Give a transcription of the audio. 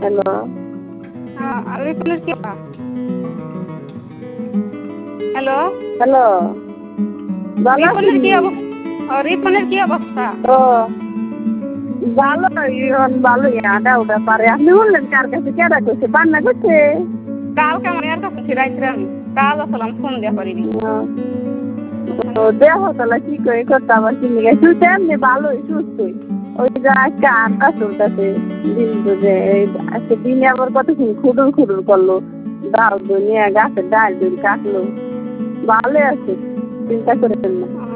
Hello. রিপনের কি hello hello, ভালো আছেন? রিপনের কি অবস্থা? ও ভালো, ভালোই আটা ওটা পারে। আপনি বললেন কার কাছে কেডা করছে, বান্না করছে? কালকে আমার এর কাছে রাইতে আমি কাজ আসলাম ফোন দিয়া পারিনি। তো দেহ তাহলে কি করে করতে আবার কিনে গেছে, তুই তো এমনি ভালোই সুস্থই। ওই যে আজকে আটা চলতেছে দিন যে আজকে দিনে আবার কতক্ষণ খুডুর খুডুর করলো, ডাল নিয়ে গাছের ডাল কাটলো, ভালোই আছে, চিন্তা করেন না।